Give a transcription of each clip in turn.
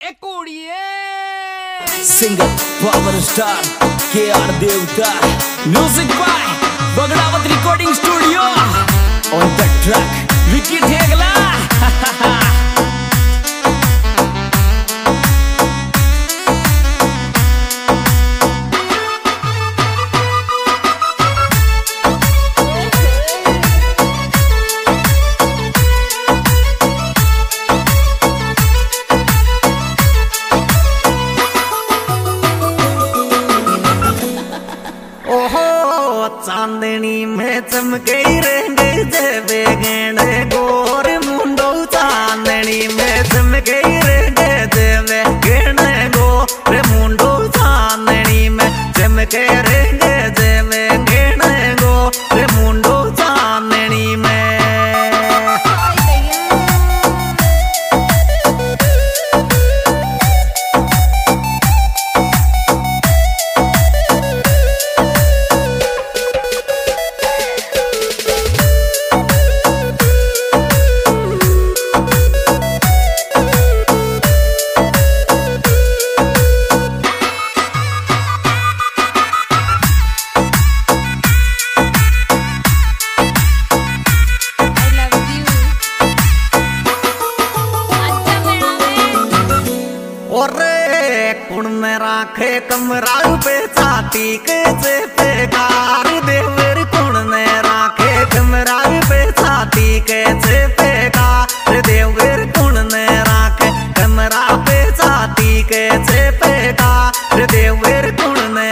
Singer power star KR R, music by Bagdawat recording studio, on the track Vicky Thegla. चांदनी में चमके रहेंगे जेबे गेंडे गोर मुंडो, चांदनी में चमके रहेंगे जेबे गेंडे गोर मुंडो, चांदनी में चमके रहेंगे जेबे गेंडे गोर मुंडो, चांदनी में। कुण में राखे कमरा पे छाती के पे कार देवर, कुण में राखे कमरा पे छाती के पे कार देवर, कुण में राखे कमरा पे छाती के पे कार देवर, कुण में।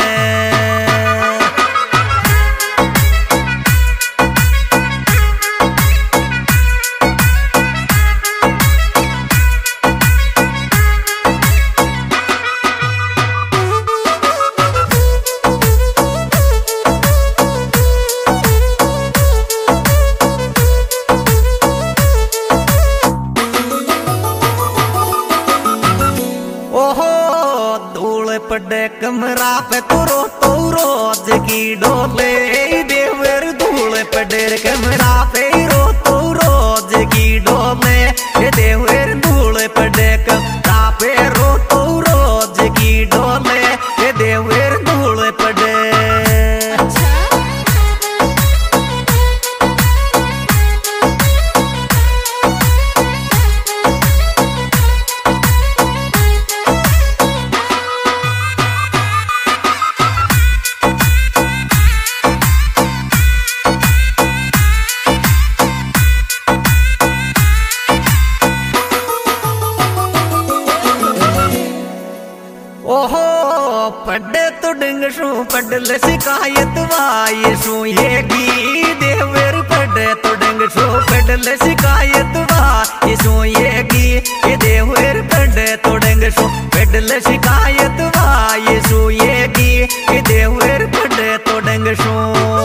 पड़े कमरा पे तो रोज की डोले देवर, धूल पड़े कमरा पे तो रोज की डोले देवर, धूल पड़े कमरा पे तो रोज की डोले देवर, धूल पड़े। पढ़े तो डंग शू पढ़ल शिकायत वाई शू ये गी देवर, पढ़े तो डंग शू पढ़ल शिकायत वाई शू ये गी ये देवर, पढ़े तो डंग शू पढ़ल शिकायत वाई शू ये गी ये देवर, पढ़े तो डंग शू।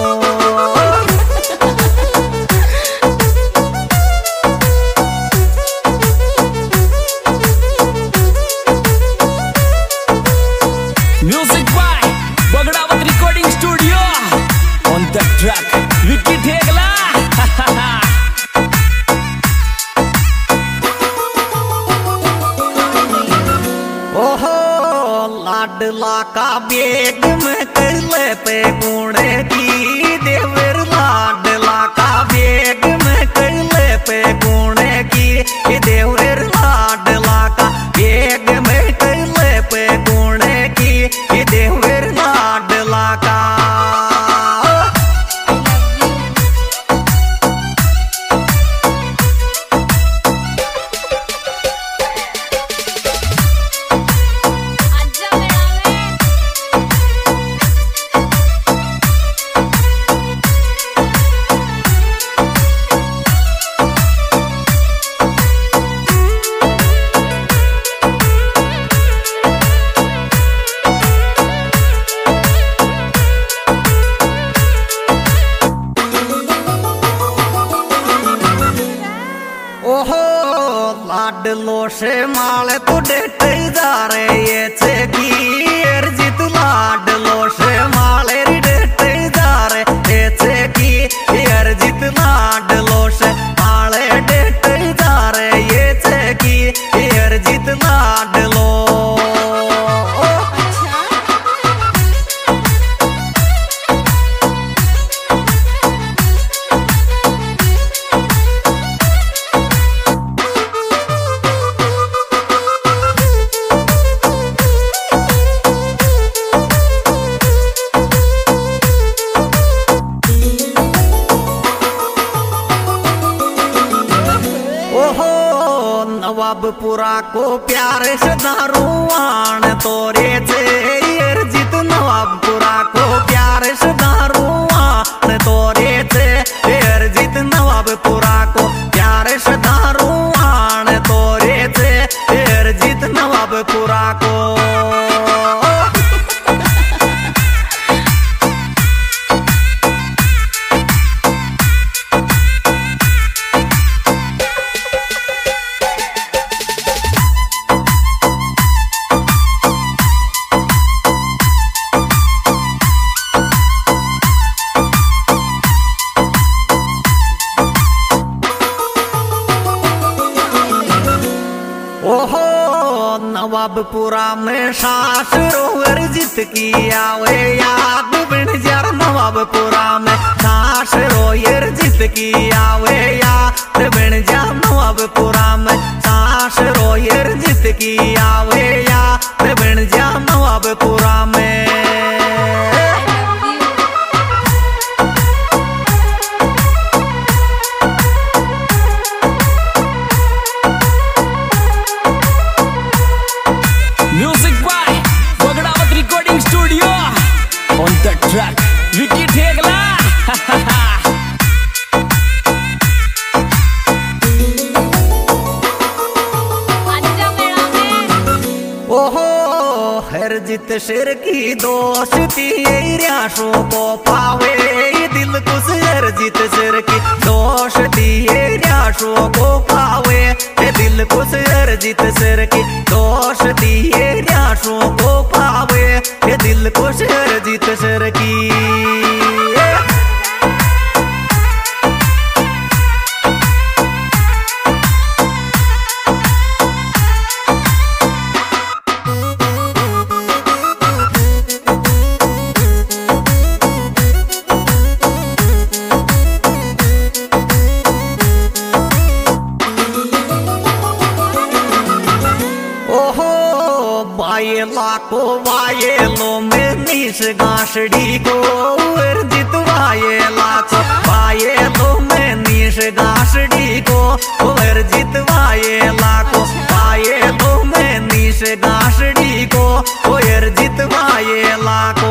Music by Bagdawat recording studio, on the track Vicky Thegla. ओहो लाडला का बेग में कले पे गुणे की देवर, लाडला का बेग में कले पे गुणे की देवर, लाडला का बेग में कले पे गुणे की देवर, लाडला का। लाडलो से माले तो डेटे जा रहे ये छेकी अर्जित, लाडलो से माले डेटे जा रहे ये छेकी अर्जित, लाडलो से माले डेटे जा रहे ये छेकी अर्जित, लाडलो को प्यार से दारुआन तोरे से अर्जित नवाबपुरा को प्यार से दारुआन तोरे से अर्जित नवाबपुरा को प्यार से दारुआन तोरे से अर्जित नवाबपुरा को। ओहो नवाबपुरा में सास रोवर जित की आवे याद बिन जार नवाबपुरा में सास रोयर जित की आवे याद बिन जार नवाबपुरा में सास रोयर जित की आवे याद बिन जार नवाबपुरा में। Music by Bagdawat Recording Studio. On the track, Vicky Thegla. ओहो हरजित सिर की दोस्ती रियाशों को पावे दिल कुछ हरजित सिर की दोस्ती रियाशों को पावे दिल कुछ हरजित सिर की दोस्ती रियाशों को पावे दिल कुछ हरजित सिर की। वायेला को वायेलो में नीस गांसड़ी को अर्जित वायेला को वायेलो में नीस गांसड़ी को अर्जित वायेला को वायेलो में नीस गांसड़ी को अर्जित वायेला को।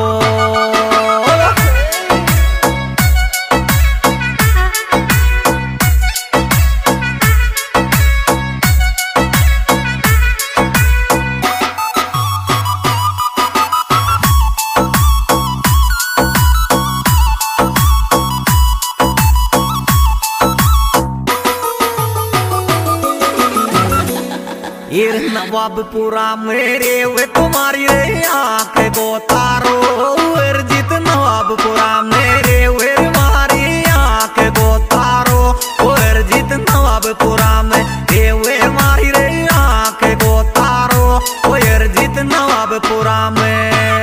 नवाबपुरा मेरे वे तुम्हारी रे आंख को तारो अर्जित नवाबपुरा मेरे वे तुम्हारी आंख को तारो अर्जित नवाबपुरा में वे मारी रे आंख को तारो अर्जित नवाबपुरा में।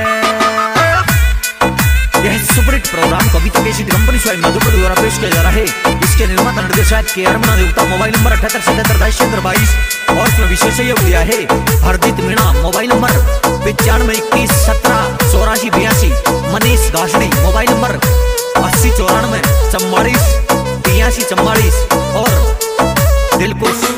यह superhit program Kavita KCD company स्वयं मधुपुर द्वारा पेश किया जा रहा है। इसके निर्माता निर्देशक के अरमना देवता मोबाइल नंबर 787722 और इसमें विशेष सहयोग दिया है Harjeet Meena mobile number 9521178482 Manish Ghasadi mobile number 809444 8344 और दिलकुश